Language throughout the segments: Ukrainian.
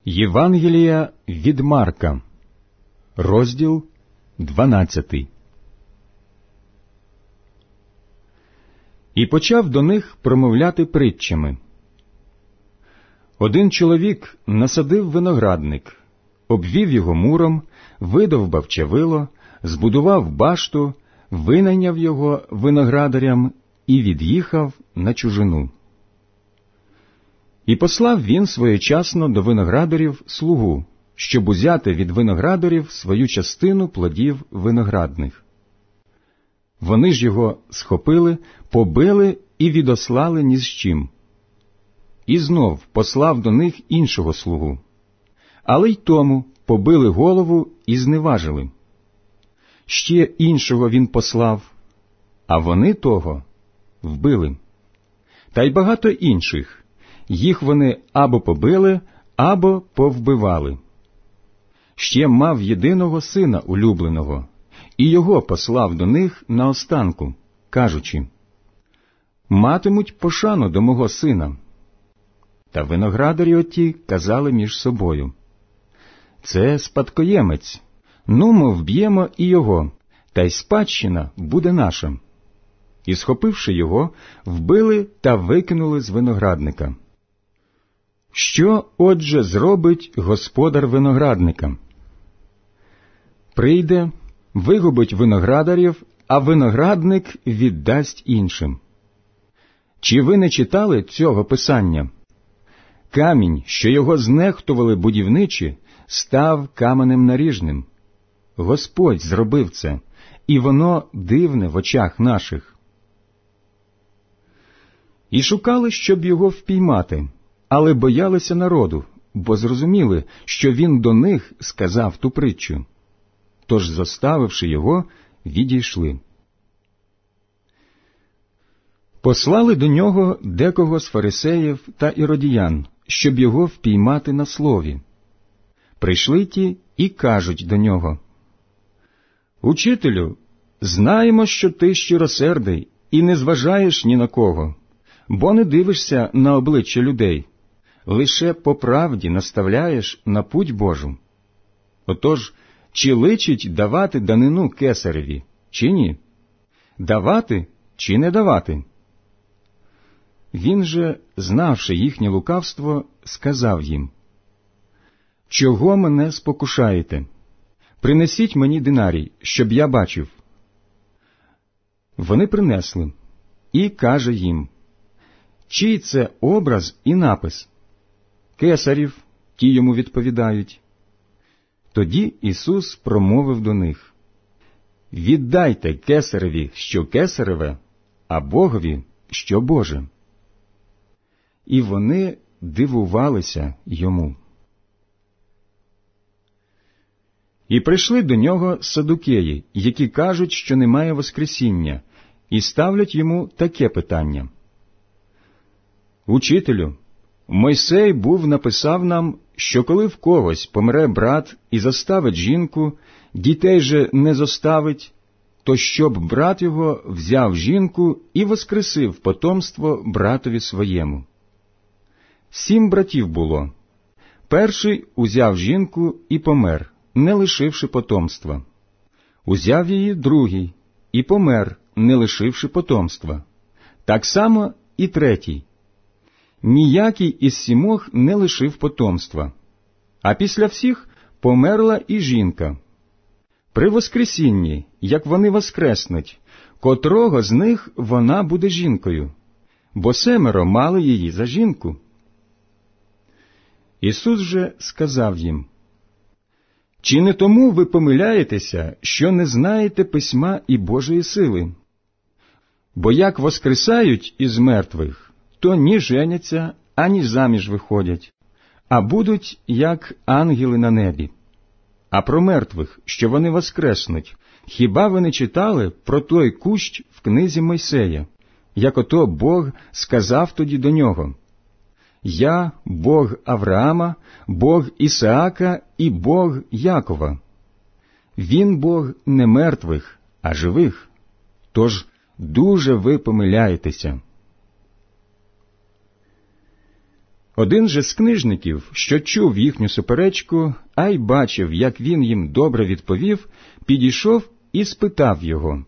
Євангелія від Марка, розділ 12. І почав до них промовляти притчами. Один чоловік насадив виноградник, обвів його муром, видовбав чавило, збудував башту, винайняв його виноградарям і від'їхав на чужину. І послав він своєчасно до виноградарів слугу, щоб узяти від виноградарів свою частину плодів виноградних. Вони ж його схопили, побили і відослали ні з чим. І знов послав до них іншого слугу. Але й тому побили голову і зневажили. Ще іншого він послав, а вони того вбили. Та й багато інших. Їх вони або побили, або повбивали. Ще мав єдиного сина улюбленого, і його послав до них наостанку, кажучи: «Матимуть пошану до мого сина». Та виноградарі оті казали між собою: «Це спадкоємець, нумо вб'ємо і його, та й спадщина буде наша». І, схопивши його, вбили та викинули з виноградника. Що, отже, зробить господар виноградника? Прийде, вигубить виноградарів, а виноградник віддасть іншим. Чи ви не читали цього писання? Камінь, що його знехтували будівничі, став каменем наріжним. Господь зробив це, і воно дивне в очах наших. І шукали, щоб його впіймати, але боялися народу, бо зрозуміли, що він до них сказав ту притчу. Тож, зоставивши його, відійшли. Послали до нього декого з фарисеїв та іродіян, щоб його впіймати на слові. Прийшли ті і кажуть до нього: «Учителю, знаємо, що ти щиросердий і не зважаєш ні на кого, бо не дивишся на обличчя людей, лише по правді наставляєш на путь Божу. Отож, чи личить давати данину кесареві, чи ні? Давати чи не давати?» Він же, знавши їхнє лукавство, сказав їм: «Чого мене спокушаєте? Принесіть мені динарій, щоб я бачив». Вони принесли, і каже їм: «Чий це образ і напис?» «Кесарів», – ті йому відповідають. Тоді Ісус промовив до них: «Віддайте кесареві, що кесареве, а Богові, що Боже». І вони дивувалися йому. І прийшли до нього садукеї, які кажуть, що немає воскресіння, і ставлять йому таке питання: «Учителю, Мойсей написав нам, що коли в когось помре брат і зоставить жінку, дітей же не зоставить, то щоб брат його взяв жінку і воскресив потомство братові своєму. 7 братів було. Перший узяв жінку і помер, не лишивши потомства. Узяв її другий і помер, не лишивши потомства. Так само і третій. Ніякий із 7 не лишив потомства. А після всіх померла і жінка. При воскресінні, як вони воскреснуть, котрого з них вона буде жінкою? Бо 7 мали її за жінку». Ісус же сказав їм: «Чи не тому ви помиляєтеся, що не знаєте письма і Божої сили? Бо як воскресають із мертвих, то ні женяться, ані заміж виходять, а будуть, як ангели на небі. А про мертвих, що вони воскреснуть, хіба ви не читали про той кущ в книзі Мойсея, як ото Бог сказав тоді до нього: «Я – Бог Авраама, Бог Ісаака і Бог Якова». Він Бог не мертвих, а живих. Тож дуже ви помиляєтеся. Один же з книжників, що чув їхню суперечку, а й бачив, як він їм добре відповів, підійшов і спитав його: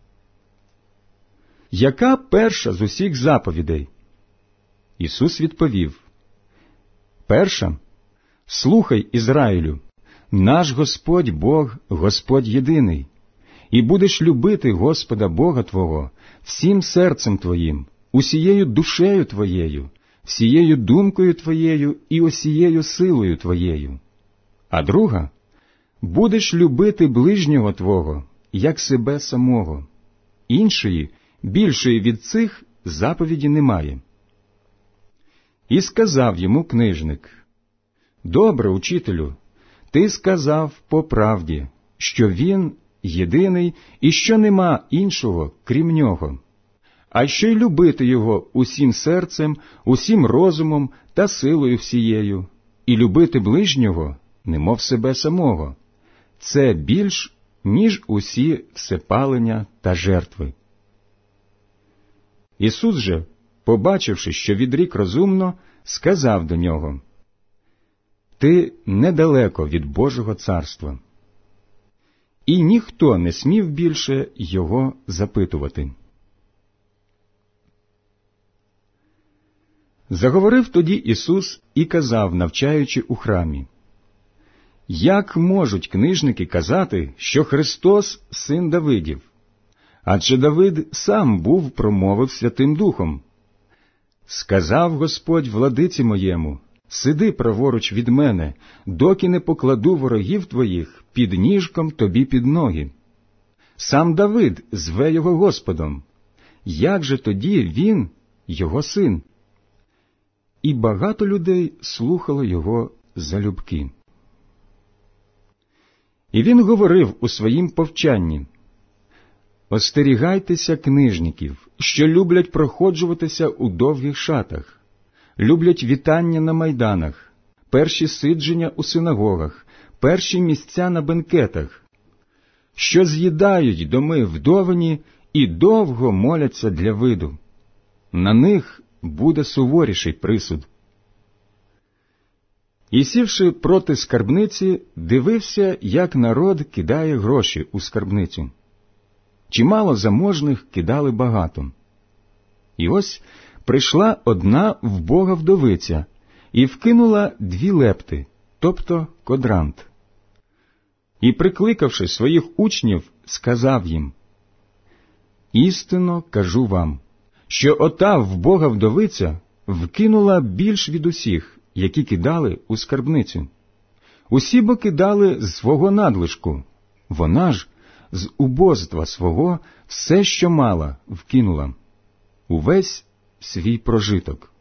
«Яка перша з усіх заповідей?» Ісус відповів: «Перша: слухай, Ізраїлю, наш Господь Бог, Господь єдиний, і будеш любити Господа Бога твого всім серцем твоїм, усією душею твоєю, всією думкою твоєю і усією силою твоєю. А друга: будеш любити ближнього твого, як себе самого. Іншої, більшої від цих, заповіді немає». І сказав йому книжник: «Добре, учителю, ти сказав по правді, що він єдиний і що нема іншого, крім нього, а що й любити його усім серцем, усім розумом та силою всією, і любити ближнього, немов себе самого. Це більш, ніж усі всепалення та жертви». Ісус же, побачивши, що відрік розумно, сказав до нього: «Ти недалеко від Божого царства». І ніхто не смів більше його запитувати. Заговорив тоді Ісус і казав, навчаючи у храмі: «Як можуть книжники казати, що Христос – син Давидів? Адже Давид сам був промовив Святим Духом: сказав Господь владиці моєму: сиди праворуч від мене, доки не покладу ворогів твоїх під ніжком тобі під ноги. Сам Давид зве його Господом. Як же тоді він, його син?» І багато людей слухало його залюбки. І він говорив у своїм повчанні: «Остерігайтеся книжників, що люблять проходжуватися у довгих шатах, люблять вітання на майданах, перші сидження у синагогах, перші місця на бенкетах, що з'їдають доми вдовині і довго моляться для виду. На них буде суворіший присуд». І, сівши проти скарбниці, дивився, як народ кидає гроші у скарбницю. Чимало заможних кидали багато. І ось прийшла одна вбога вдовиця і вкинула 2 лепти, тобто кодрант. І, прикликавши своїх учнів, сказав їм: «Істинно кажу вам, що ота вбога вдовиця вкинула більш від усіх, які кидали у скарбницю. Усі бо кидали з свого надлишку, вона ж з убоства свого все, що мала, вкинула, увесь свій прожиток».